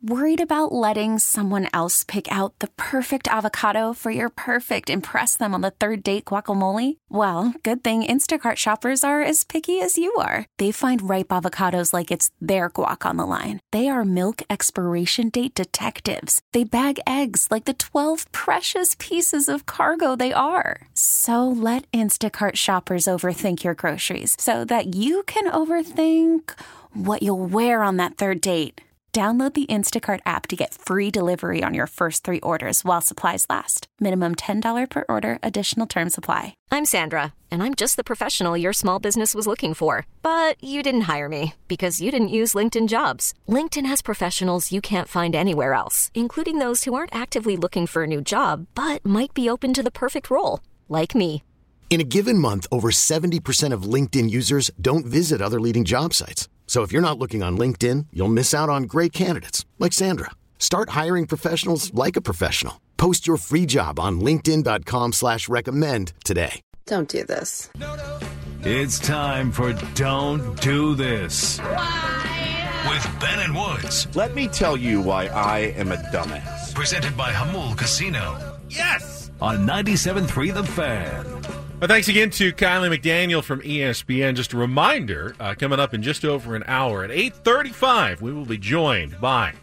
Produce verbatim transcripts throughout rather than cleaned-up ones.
Worried about letting someone else pick out the perfect avocado for your perfect impress them on the third date guacamole? Well, good thing Instacart shoppers are as picky as you are. They find ripe avocados like it's their guac on the line. They are milk expiration date detectives. They bag eggs like the twelve precious pieces of cargo they are. So let Instacart shoppers overthink your groceries so that you can overthink what you'll wear on that third date. Download the Instacart app to get free delivery on your first three orders while supplies last. Minimum ten dollars per order. Additional terms apply. I'm Sandra, and I'm just the professional your small business was looking for. But you didn't hire me because you didn't use LinkedIn Jobs. LinkedIn has professionals you can't find anywhere else, including those who aren't actively looking for a new job, but might be open to the perfect role, like me. In a given month, over seventy percent of LinkedIn users don't visit other leading job sites. So if you're not looking on LinkedIn, you'll miss out on great candidates like Sandra. Start hiring professionals like a professional. Post your free job on linkedin dot com slash recommend today. Don't do this. It's time for Don't Do This. Why? With Ben and Woods. Let me tell you why I am a dumbass. Presented by Hamul Casino. Yes! On ninety-seven point three The Fan. Well, thanks again to Kylie McDaniel from E S P N. Just a reminder, uh, coming up in just over an hour at eight thirty-five, we will be joined by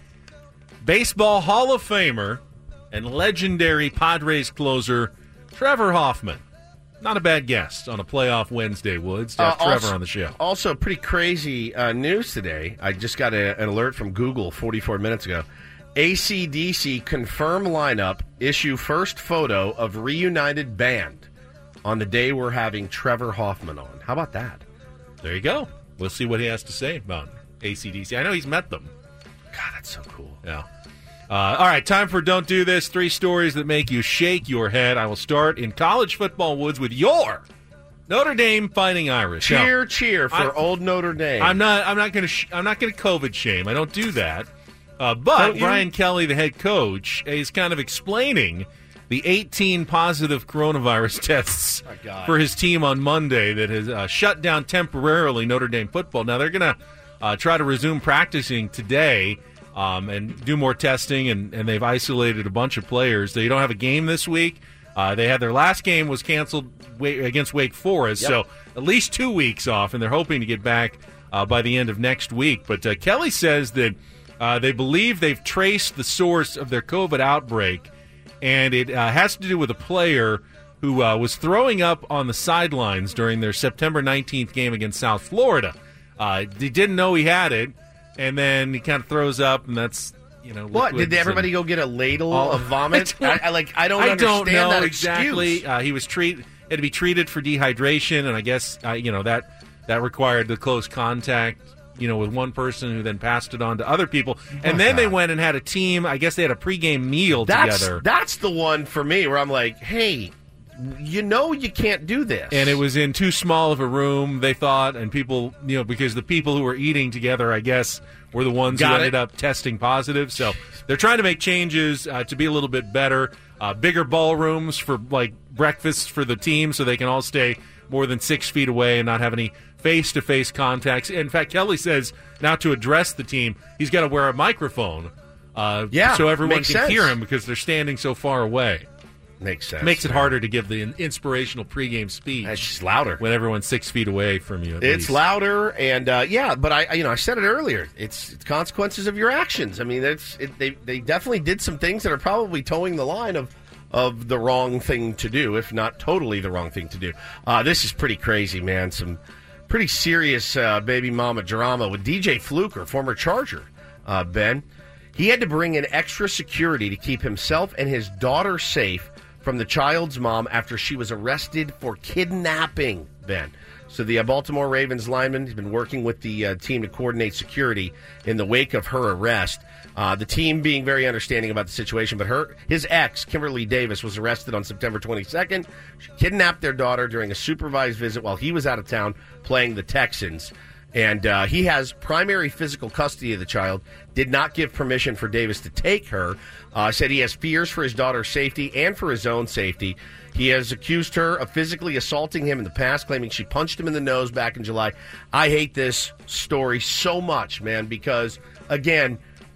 Baseball Hall of Famer and legendary Padres closer Trevor Hoffman. Not a bad guest on a playoff Wednesday, Woods, to have uh, Trevor also, on the show. Also, pretty crazy uh, news today. I just got a, an alert from Google forty-four minutes ago. A C D C confirm lineup, issue first photo of reunited band on the day we're having Trevor Hoffman on. How about that? There you go. We'll see what he has to say about A C D C. I know he's met them. God, that's so cool. Yeah. Uh, all right, time for Don't Do This. Three stories that make you shake your head. I will start in college football, Woods, with your Notre Dame Fighting Irish. Cheer, now, cheer for I, old Notre Dame. I'm not. I'm not going to. Sh- I'm not going to COVID shame. I don't do that. Uh, but Brian Kelly, the head coach, is kind of explaining the eighteen positive coronavirus tests oh, for his team on Monday that has uh, shut down temporarily Notre Dame football. Now they're going to uh, try to resume practicing today. Um, and do more testing, and, and they've isolated a bunch of players. They don't have a game this week. Uh, they had their last game was canceled against Wake Forest, yep. So at least two weeks off, and they're hoping to get back uh, by the end of next week. But uh, Kelly says that uh, they believe they've traced the source of their COVID outbreak, and it uh, has to do with a player who uh, was throwing up on the sidelines during their September nineteenth game against South Florida. Uh, they didn't know he had it. And then he kind of throws up, and that's, you know, what did everybody go get a ladle all, of vomit? I, I, I like I don't I understand don't know that exactly. Uh, he was treat had to be treated for dehydration, and I guess uh, you know that that required the close contact, you know, with one person who then passed it on to other people, and oh, then God. They went and had a team. I guess they had a pregame meal that's, together. That's the one for me where I'm like, hey. You know you can't do this. And it was in too small of a room, they thought, and people, you know, because the people who were eating together, I guess, were the ones Got who it. ended up testing positive. So they're trying to make changes uh, to be a little bit better. Uh, bigger ballrooms for, like, breakfasts for the team so they can all stay more than six feet away and not have any face-to-face contacts. In fact, Kelly says now to address the team, he's got to wear a microphone uh, yeah, so everyone can sense. hear him because they're standing so far away. Makes sense. Makes it man. harder to give the inspirational pregame speech. It's just louder when everyone's six feet away from you. At it's least. louder, and uh, yeah, but I, you know, I said it earlier. It's, it's consequences of your actions. I mean, it's it, they they definitely did some things that are probably towing the line of of the wrong thing to do, if not totally the wrong thing to do. Uh, this is pretty crazy, man. Some pretty serious uh, baby mama drama with D J Fluker, former Charger. Uh, Ben, he had to bring in extra security to keep himself and his daughter safe from the child's mom after she was arrested for kidnapping, Ben. So the uh, Baltimore Ravens lineman has been working with the uh, team to coordinate security in the wake of her arrest. Uh, the team being very understanding about the situation, but her his ex, Kimberly Davis, was arrested on September twenty-second. She kidnapped their daughter during a supervised visit while he was out of town playing the Texans. And uh, he has primary physical custody of the child, did not give permission for Davis to take her, uh, said he has fears for his daughter's safety and for his own safety. He has accused her of physically assaulting him in the past, claiming she punched him in the nose back in July. I hate this story so much, man, because, again,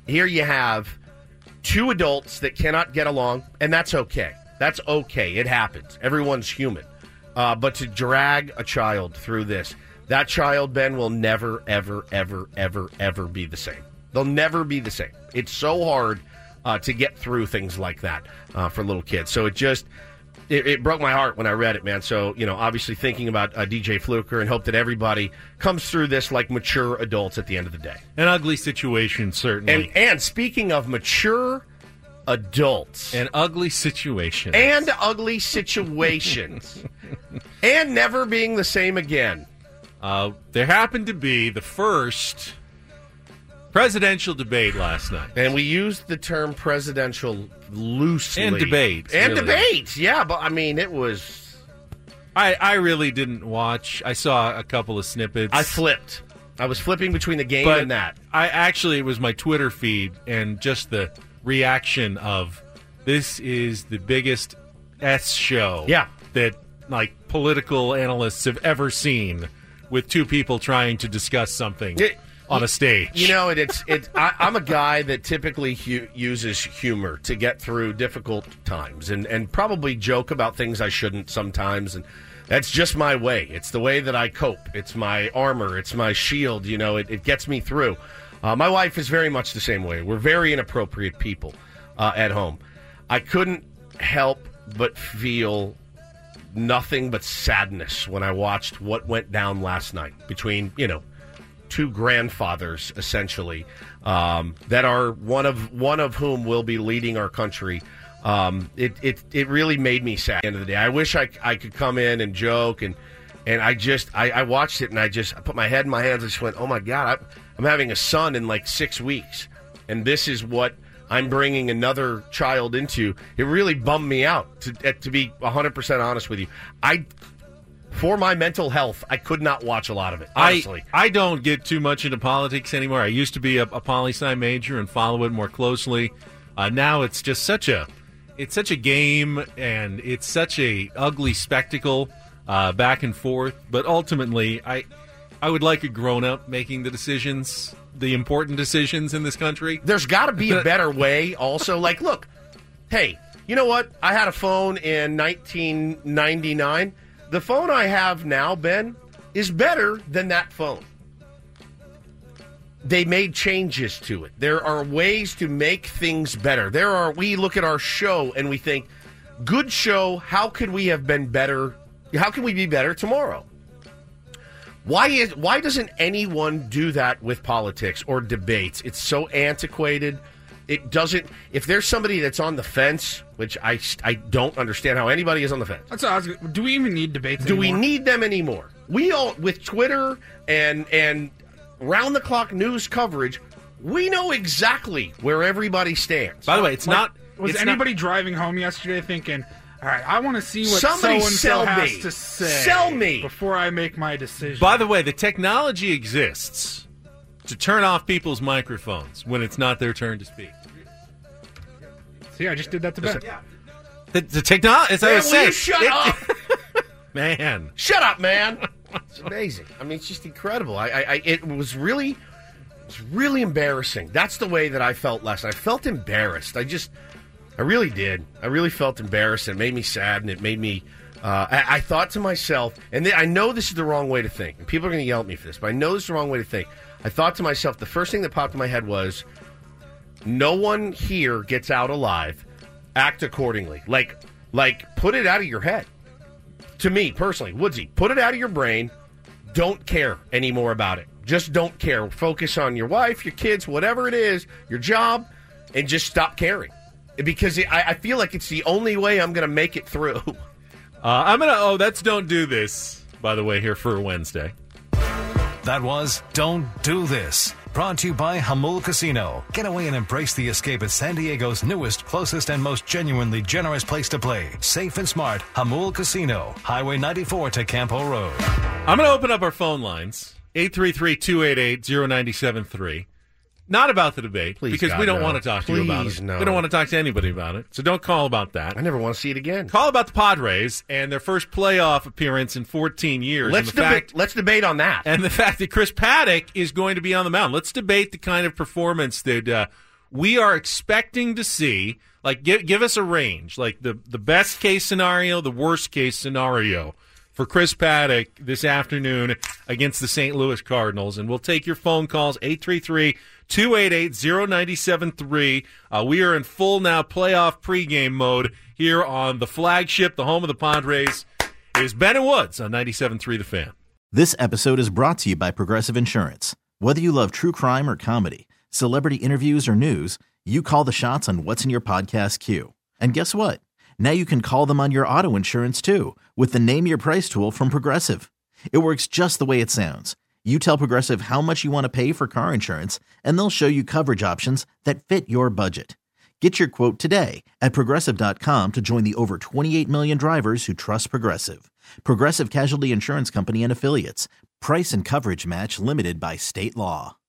here you have two adults that cannot get along, and that's okay. That's okay. It happens. Everyone's human. Uh, but to drag a child through this, that child, Ben, will never, ever, ever, ever, ever be the same. They'll never be the same. It's so hard uh, to get through things like that uh, for little kids. So it just... It, it broke my heart when I read it, man. So, you know, obviously thinking about uh, D J Fluker and hope that everybody comes through this like mature adults at the end of the day. An ugly situation, certainly. And, and speaking of mature adults. An ugly situation. And ugly situations. And never being the same again. Uh, there happened to be the first presidential debate last night. And we used the term presidential loosely. And debate. And really. debate, yeah. But, I mean, it was... I, I really didn't watch. I saw a couple of snippets. I flipped. I was flipping between the game but and that. I actually, it was my Twitter feed and just the reaction of, this is the biggest S show yeah. that, like, political analysts have ever seen with two people trying to discuss something. It, on a stage. You know, it, it's it's. I, I'm a guy that typically hu- uses humor to get through difficult times, and, and probably joke about things I shouldn't sometimes, and that's just my way. It's the way that I cope. It's my armor. It's my shield. You know, it, it gets me through. Uh, my wife is very much the same way. We're very inappropriate people uh, at home. I couldn't help but feel nothing but sadness when I watched what went down last night between, you know, two grandfathers, essentially, um, that are one of one of whom will be leading our country. Um, it, it it really made me sad at the end of the day. I wish I, I could come in and joke, and and I just, I, I watched it, and I just I put my head in my hands and just went, oh, my God, I, I'm having a son in like six weeks, and this is what I'm bringing another child into. It really bummed me out, to, to be one hundred percent honest with you. I... For my mental health, I could not watch a lot of it, honestly. I, I don't get too much into politics anymore. I used to be a, a poli-sci major and follow it more closely. Uh, now it's just such a it's such a game, and it's such a ugly spectacle uh, back and forth. But ultimately, I I would like a grown-up making the decisions, the important decisions in this country. There's got to be a better way also. Like, look, hey, you know what? I had a phone in nineteen ninety-nine. The phone I have now, Ben, is better than that phone. They made changes to it. There are ways to make things better. There are. We look at our show and we think, good show, how could we have been better? How can we be better tomorrow? Why is why doesn't anyone do that with politics or debates? It's so antiquated. It doesn't. If there's somebody that's on the fence, which I, I don't understand how anybody is on the fence. That's what I was, do we even need debates Do anymore? we need them anymore? We all, with Twitter and and round the clock news coverage, we know exactly where everybody stands. By the way, it's like, not. Was it's anybody not, driving home yesterday thinking, all right, I want to see what Somebody so-and-so sell has me. to say Sell me. before I make my decision? By the way, the technology exists to turn off people's microphones when it's not their turn to speak. See, I just did that to Ben. The, the technology, as I was will saying, you shut it- up? man. Shut up, man. It's amazing. I mean, it's just incredible. I, I, I it was really, it was really embarrassing. That's the way that I felt last night. I felt embarrassed. I just, I really did. I really felt embarrassed. It made me sad, and it made me. Uh, I, I thought to myself, and th- I know this is the wrong way to think, and people are going to yell at me for this, but I know this is the wrong way to think. I thought to myself, the first thing that popped in my head was, no one here gets out alive. Act accordingly. Like, like, put it out of your head. To me, personally, Woodsy, put it out of your brain. Don't care anymore about it. Just don't care. Focus on your wife, your kids, whatever it is, your job, and just stop caring. Because I, I feel like it's the only way I'm going to make it through. Uh, I'm going to, oh, that's Don't Do This, by the way, here for Wednesday. That was Don't Do This. Brought to you by Jamul Casino. Get away and embrace the escape at San Diego's newest, closest, and most genuinely generous place to play. Safe and smart, Jamul Casino. Highway ninety-four to Campo Road. I'm going to open up our phone lines, eight three three, two eight eight, zero nine seven three. Not about the debate, Please, because God, we don't no. want to talk to you about Please, it. no. We don't want to talk to anybody about it, so don't call about that. I never want to see it again. Call about the Padres and their first playoff appearance in fourteen years. Let's, and the deba- fact, let's debate on that. And the fact that Chris Paddock is going to be on the mound. Let's debate the kind of performance that uh, we are expecting to see, like, give, give us a range, like the, the best case scenario, the worst case scenario for Chris Paddock this afternoon against the Saint Louis Cardinals. And we'll take your phone calls, eight three three, two eight eight, zero nine seven three. Uh, we are in full now playoff pregame mode here on the flagship, the home of the Padres. It is Ben and Woods on ninety-seven point three The Fan. This episode is brought to you by Progressive Insurance. Whether you love true crime or comedy, celebrity interviews or news, you call the shots on what's in your podcast queue. And guess what? Now you can call them on your auto insurance too with the Name Your Price tool from Progressive. It works just the way it sounds. You tell Progressive how much you want to pay for car insurance, and they'll show you coverage options that fit your budget. Get your quote today at Progressive dot com to join the over twenty-eight million drivers who trust Progressive. Progressive Casualty Insurance Company and Affiliates. Price and coverage match limited by state law.